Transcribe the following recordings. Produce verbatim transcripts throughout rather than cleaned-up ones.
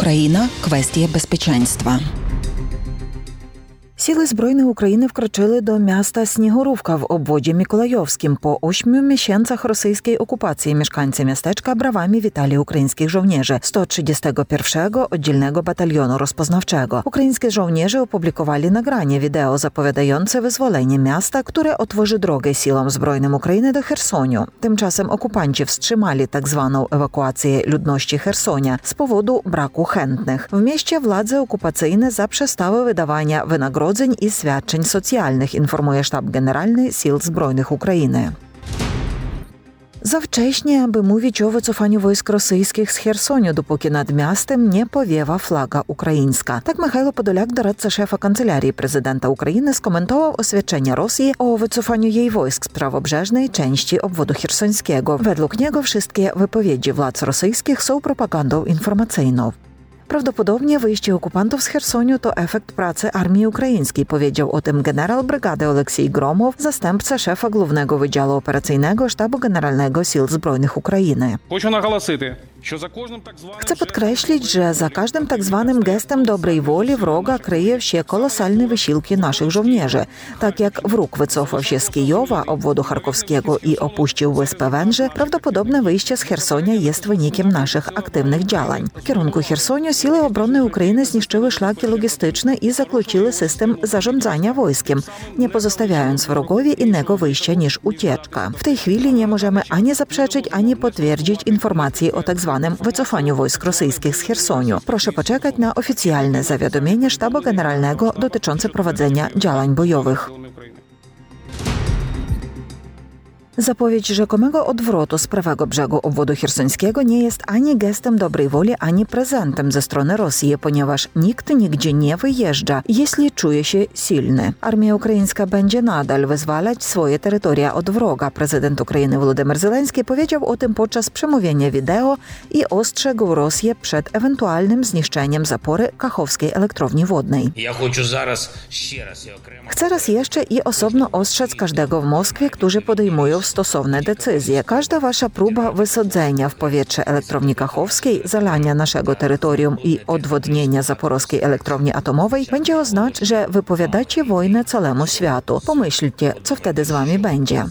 Україна – квестія безпеченства. Сили Збройних України вкroczyli до міста Снігурівка в обводі Миколайовським. По ośmiu miesiącach rosyjskiej okupacji mieszkańcy miasteczka brawami witali ukraińskich żołnierzy sto trzydziestego pierwszego oddzielnego batalionu rozpoznawczego. Ukraińskie żołnierze opublikowali nagranie wideo zapowiadające wyzwolenie miasta, które otworzy drogę siłom zbrojnym Ukrainy do Chersoniu. Tymczasem okupanci wstrzymali tak zwaną ewakuację ludności Chersonia z powodu braku chętnych. W mieście władze okupacyjne zaprzestały wydawania wynagrodzeń i świadczeń socjalnych, informuje Sztab Generalny Sił Zbrojnych Ukrainy. Za wcześnie, aby mówić o wycofaniu wojsk rosyjskich z Chersoniu, dopóki nad miastem nie powiewa flaga ukraińska. Tak Michajlo Podoliak, doradca szefa Kancelarii Prezydenta Ukrainy, skomentował oświadczenie Rosji o wycofaniu jej wojsk z prawobrzeżnej części obwodu chersońskiego. Według niego wszystkie wypowiedzi władz rosyjskich są propagandą informacyjną. Prawdopodobnie wyjście okupantów z Chersoniu to efekt pracy armii ukraińskiej, powiedział o tym generał brygady Oleksiej Gromow, zastępca szefa Głównego Wydziału Operacyjnego Sztabu Generalnego Sił Zbrojnych Ukrainy. Chcę podkreślić, że za każdym tak zwanym gestem dobrej woli wroga kryje się kolosalne wysiłki naszych żołnierzy. Tak jak wróg wycofał się z Kijowa, obwodu charkowskiego i opuścił Wyspę Węży, prawdopodobne wyjście z Chersonia jest wynikiem naszych aktywnych działań. W kierunku Chersoniu siły obronne Ukrainy zniszczyły szlaki logistyczne i zakłóciły system zarządzania wojskiem, nie pozostawiając wrogowi innego wyjścia niż ucieczka. W tej chwili nie możemy ani zaprzeczyć, ani potwierdzić informacji o tak zwanym wycofaniu wojsk rosyjskich z Chersoniu. Proszę poczekać na oficjalne zawiadomienie Sztabu Generalnego dotyczące prowadzenia działań bojowych. Zapowiedź rzekomego odwrotu z prawego brzegu obwodu chersońskiego nie jest ani gestem dobrej woli, ani prezentem ze strony Rosji, ponieważ nikt nigdzie nie wyjeżdża, jeśli czuje się silny. Armia ukraińska będzie nadal wyzwalać swoje terytoria od wroga. Prezydent Ukrainy Wolodymyr Zełenski powiedział o tym podczas przemówienia wideo i ostrzegł Rosję przed ewentualnym zniszczeniem zapory Kachowskiej elektrowni wodnej. Chcę raz jeszcze i osobno ostrzec każdego w Moskwie, którzy podejmują stosowne decyzje. Każda wasza próba wysadzenia w powietrze elektrowni Kachowskiej, zalania naszego terytorium i odwodnienia zaporowskiej elektrowni atomowej będzie oznaczać, że wypowiadacie wojnę całemu światu. Pomyślcie, co wtedy z wami będzie.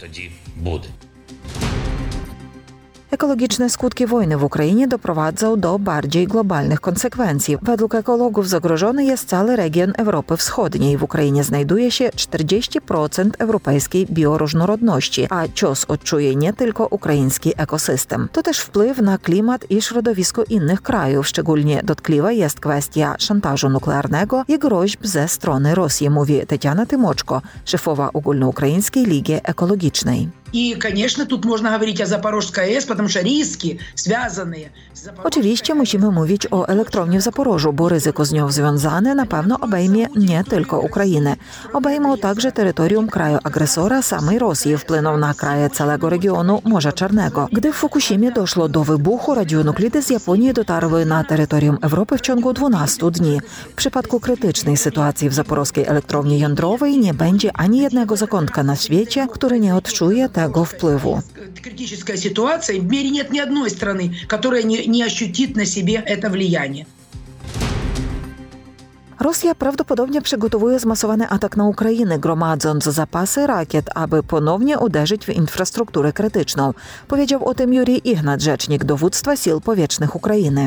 Ekologiczne skutki wojny w Ukrainie doprowadzą do bardziej globalnych konsekwencji. Według ekologów zagrożony jest cały region Europy Wschodniej. W Ukrainie znajduje się czterdzieści procent europejskiej bioróżnorodności, a cios odczuje nie tylko ukraiński ekosystem. To też wpływ na klimat i środowisko innych krajów. Szczególnie dotkliwa jest kwestia szantażu nuklearnego i groźb ze strony Rosji, mówi Tetiana Tymoczko, szefowa Ogólnoukraińskiej Ligi Ekologicznej. I, конечно, тут можно говорить о Запорожской АЭС, потому что риски, связанные z Oczywiście musimy mówić o elektrowni w Zaporożu, bo ryzyko z nią związane na pewno obejmie nie tylko Ukrainę. Obejmą także terytorium kraju agresora, samej Rosji, wpłyną na kraje całego regionu Morza Czarnego. Gdy w Fukushimie doszło do wybuchu, radionuklidy z Japonii dotarły na terytorium Europy w ciągu dwunastu dni. W przypadku krytycznej sytuacji w zaporowskiej elektrowni jądrowej nie będzie ani jednego zakątka na świecie, który nie odczuje tego wpływu. Критическая ситуация, в мире нет ни одной страны, которая не, не ощутит на себе это влияние. Rosja prawdopodobnie przygotowuje zmasowany atak na Ukrainę, gromadząc zapasy rakiet, aby ponownie uderzyć w infrastrukturę krytyczną. Powiedział o tym Юрій Ігнат, rzecznik Dowództwa Sił Powietrznych Ukrainy.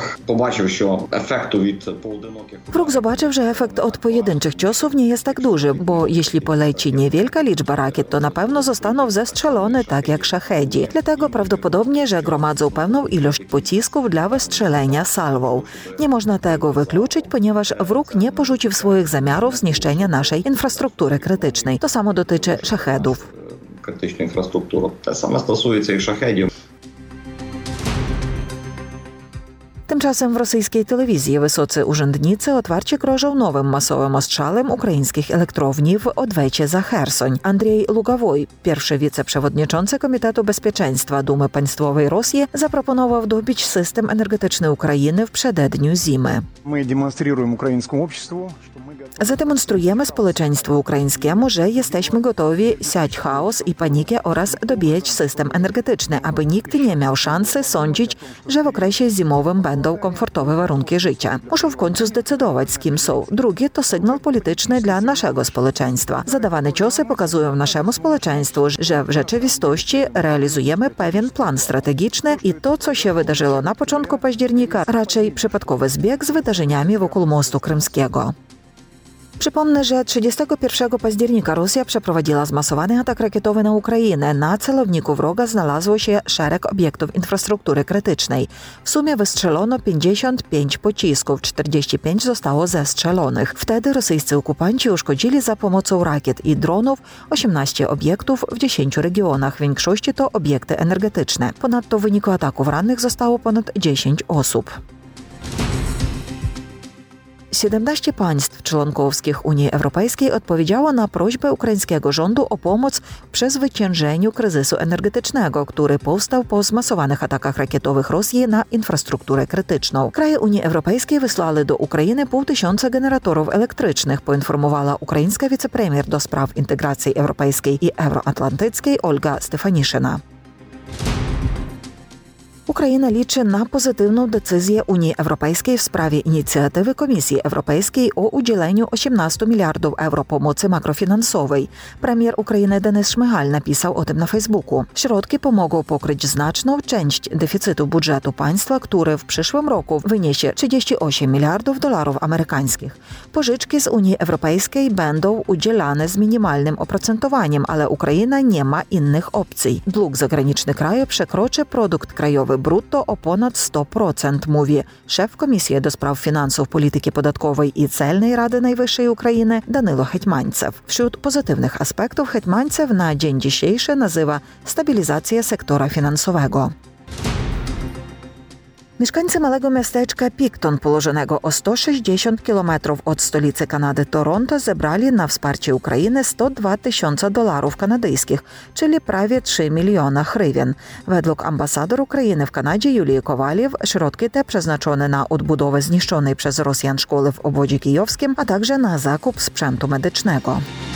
Wróg zobaczył, że efekt od pojedynczych ciosów nie jest tak duży, bo jeśli poleci niewielka liczba rakiet, to na pewno zostaną zestrzelone tak jak szachedzi. Dlatego prawdopodobnie, że gromadzą pewną ilość pocisków dla wystrzelenia salwą. Nie można tego wykluczyć, ponieważ wróg nie porzucił swoich zamiarów zniszczenia naszej infrastruktury krytycznej. To samo dotyczy szachedów. Krytyczną infrastrukturę. To samo stosuje się i szachedów. Tymczasem w rosyjskiej telewizji wysocy urzędnicy otwarcie grożą nowym masowym ostrzałem ukraińskich elektrowni w odwecie za Chersoń. Andrzej Lugawoj, pierwszy wiceprzewodniczący Komitetu Bezpieczeństwa Dumy Państwowej Rosji, zaproponował dobić system energetyczny Ukrainy w przededniu zimy. My demonstrujemy ukraińskiemu обществу, Zademonstrujemy społeczeństwu ukraińskiemu, że jesteśmy gotowi siać chaos i panikę oraz dobijać system energetyczny, aby nikt nie miał szansy sądzić, że w okresie zimowym będą będą komfortowe warunki życia. Muszą w końcu zdecydować, z kim są. Drugie to sygnał polityczny dla naszego społeczeństwa. Zadawane ciosy pokazują naszemu społeczeństwu, że w rzeczywistości realizujemy pewien plan strategiczny i to, co się wydarzyło na początku października, raczej przypadkowy zbieg z wydarzeniami wokół mostu krymskiego. Przypomnę, że trzydziestego pierwszego października Rosja przeprowadziła zmasowany atak rakietowy na Ukrainę. Na celowniku wroga znalazło się szereg obiektów infrastruktury krytycznej. W sumie wystrzelono pięćdziesiąt pięć pocisków, czterdzieści pięć zostało zestrzelonych. Wtedy rosyjscy okupanci uszkodzili za pomocą rakiet i dronów osiemnaście obiektów w dziesięciu regionach. W większości to obiekty energetyczne. Ponadto w wyniku ataków rannych zostało ponad dziesięć osób. siedemnaście państw członkowskich Unii Europejskiej odpowiedziało na prośbę ukraińskiego rządu o pomoc w przezwyciężeniu kryzysu energetycznego, który powstał po zmasowanych atakach rakietowych Rosji na infrastrukturę krytyczną. Kraje Unii Europejskiej wysłali do Ukrainy pół tysiąca generatorów elektrycznych, poinformowała ukraińska wicepremier do spraw integracji europejskiej i euroatlantyckiej Olga Stefaniszyna. Ukraina liczy na pozytywną decyzję Unii Europejskiej w sprawie inicjatywy Komisji Europejskiej o udzieleniu osiemnastu miliardów euro pomocy makrofinansowej. Premier Ukrainy Denis Szmyhal napisał o tym na Facebooku. Środki pomogą pokryć znaczną część deficytu budżetu państwa, który w przyszłym roku wyniesie trzydzieści osiem miliardów dolarów amerykańskich. Pożyczki z Unii Europejskiej będą udzielane z minimalnym oprocentowaniem, ale Ukraina nie ma innych opcji. Dług zagraniczny kraju przekroczy produkt krajowy brutto o ponad sto procent, mówi szef Komisji do Spraw Finansów, Polityki Podatkowej i Celnej Rady Najwyższej Ukrainy Danilo Hetmańcew. Wśród pozytywnych aspektów Hetmańcew na dzień dzisiejszy nazywa stabilizację sektora finansowego. Mieszkańcy małego miasteczka Picton, położonego o sto sześćdziesiąt kilometrów od stolicy Kanady Toronto, zebrali na wsparcie Ukrainy sto dwa tysiące dolarów kanadyjskich, czyli prawie trzy miliony hrywien. Według ambasador Ukrainy w Kanadzie Julii Kowaliew środki te przeznaczone na odbudowę zniszczonej przez Rosjan szkoły w obwodzie kijowskim, a także na zakup sprzętu medycznego.